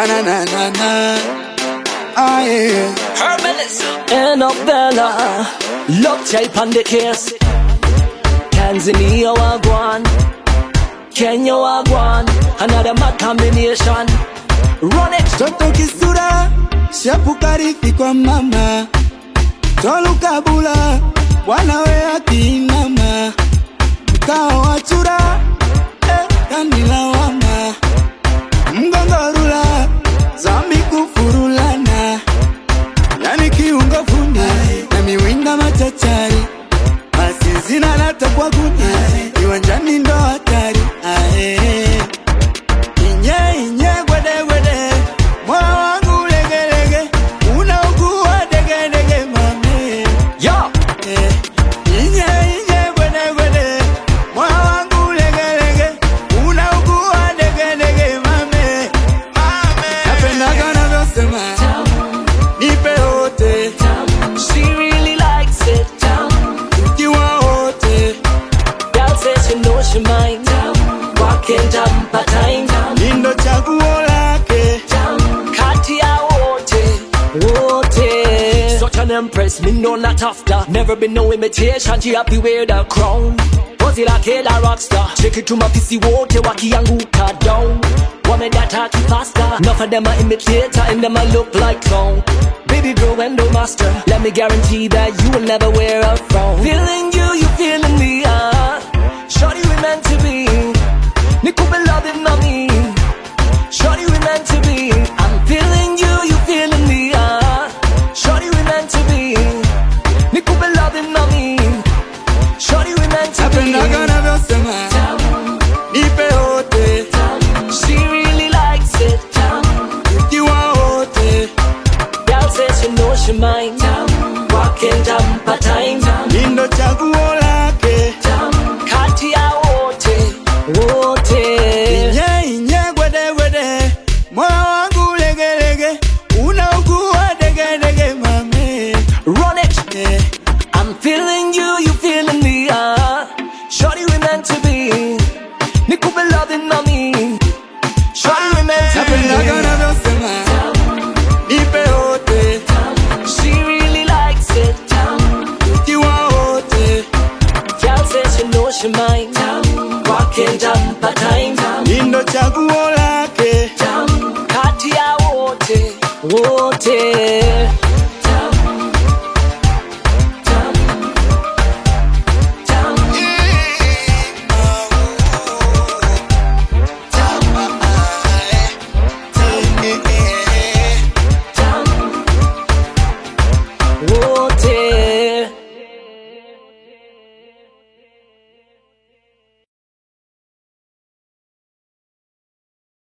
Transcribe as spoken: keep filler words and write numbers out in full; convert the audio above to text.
Na na na na na. Ah yeah. Annabella, love type on the case. Tanzania wagwan, Kenya wagwan, another mad combination. Run it. Toto kisura, shapu karifi kwa mama. Tolu kabula, wanawe akinama. Mkao wachura, eh, kanila wama. Mgongorula, zambi kufurulana. Yani kiungo fundi, na miwinga machachari. Basi zina lata kwa guni, iwanjani ndo hatari. Ae, inye inye gwede gwede, mola wangu lege lege. Unaugua dege dege mame. Yo! Eh, inye inye gwede gwede, mola wangu lege lege. Unaugua dege dege mame. Mame, napenda kana vyosema, nipe hote. She really likes it. Tukiwa hote, Girl says she knows she mind. Walking jumper time. lindo chaguo lake. Kati ya wote, wote. Such an empress, me know not after. Never been no imitation, she happy wear the crown. Was it like a rock star? Check it to my P C wote, wakianguka down. Woman that talk faster. Enough of them are imitator and them I look like clown. Baby girl and no master, let me guarantee that you will never wear a frown. Feeling you, you feeling me, ah. Shorty, we meant to be. Nikupe loving mommy. Shorty, we meant to be. I'm feeling you, you feeling me, ah. Shorty, we meant to be. Nikupe loving mommy. Shorty, we meant to be. Napenda kana vyosema, nipe hote. She really likes it. Tukiwa hote, Girl says she knows she mind. Walking jumper time. lindo chaguo lake. Kati ya wote, wote. Inye inye gwede gwede, mola wangu lege lege. Unaugua dege dege mame. Run it. Eh, I'm feeling you, you feeling me, ah. Shorty, we meant to be. Nikupe loving mommy. Shorty, we meant to napenda be. kana vyosema, nipe hote. She really likes it. Tukiwa hote, Girl says she knows she mind. Walking jumper time. lindo chaguo lake. Kati ya wote, wote. Wote.